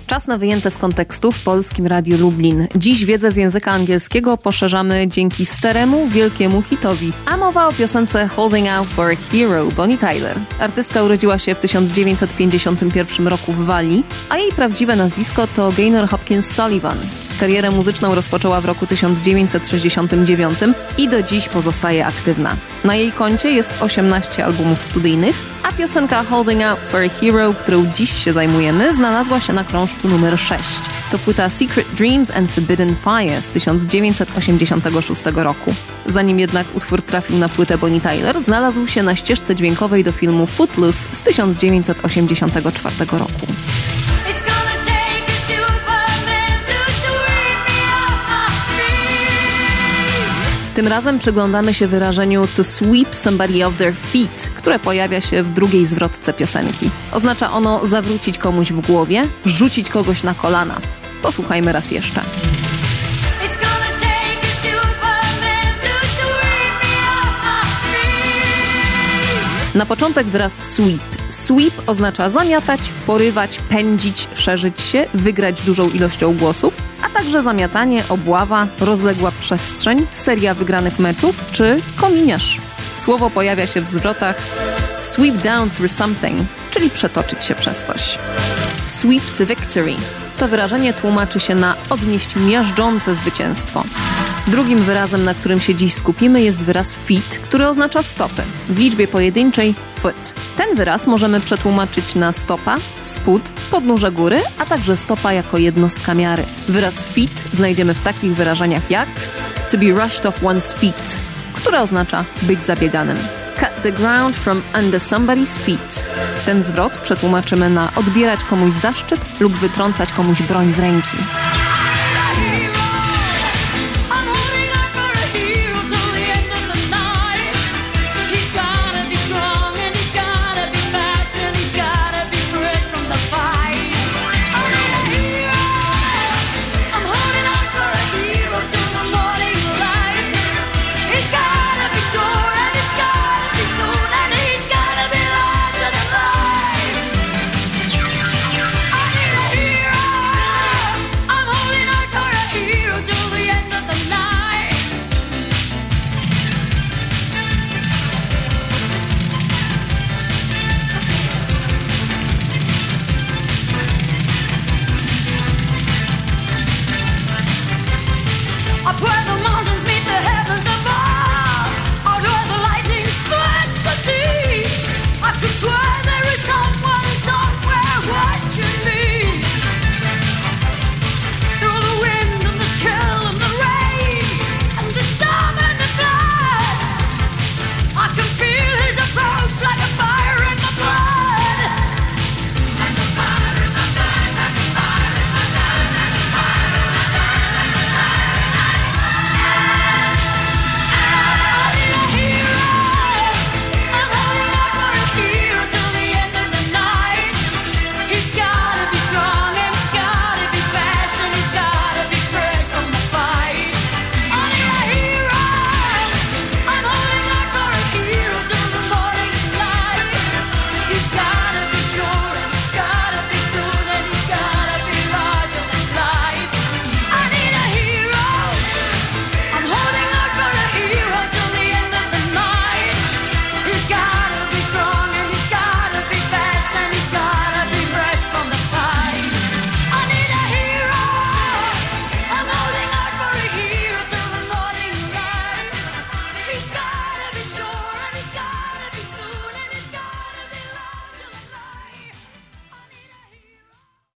Czas na wyjęte z kontekstu w Polskim Radiu Lublin. Dziś wiedzę z języka angielskiego poszerzamy dzięki staremu, wielkiemu hitowi. A mowa o piosence Holding Out for a Hero Bonnie Tyler. Artystka urodziła się w 1951 roku w Walii, a jej prawdziwe nazwisko to Gaynor Hopkins Sullivan. Karierę muzyczną rozpoczęła w roku 1969 i do dziś pozostaje aktywna. Na jej koncie jest 18 albumów studyjnych, a piosenka Holding Out for a Hero, którą dziś się zajmujemy, znalazła się na krążku numer 6. To płyta Secret Dreams and Forbidden Fire z 1986 roku. Zanim jednak utwór trafił na płytę Bonnie Tyler, znalazł się na ścieżce dźwiękowej do filmu Footloose z 1984 roku. Tym razem przyglądamy się wyrażeniu to sweep somebody off their feet, które pojawia się w drugiej zwrotce piosenki. Oznacza ono zawrócić komuś w głowie, rzucić kogoś na kolana. Posłuchajmy raz jeszcze. Na początek wyraz sweep. Sweep oznacza zamiatać, porywać, pędzić, szerzyć się, wygrać dużą ilością głosów, a także zamiatanie, obława, rozległa przestrzeń, seria wygranych meczów czy kominiarz. Słowo pojawia się w zwrotach sweep down through something, czyli przetoczyć się przez coś. Sweep to victory. To wyrażenie tłumaczy się na odnieść miażdżące zwycięstwo. Drugim wyrazem, na którym się dziś skupimy, jest wyraz feet, który oznacza stopy. W liczbie pojedynczej foot. Ten wyraz możemy przetłumaczyć na stopa, spód, podnóże góry, a także stopa jako jednostka miary. Wyraz feet znajdziemy w takich wyrażeniach jak to be rushed off one's feet, które oznacza być zabieganym. Cut the ground from under somebody's feet. Ten zwrot przetłumaczymy na odbierać komuś zaszczyt lub wytrącać komuś broń z ręki.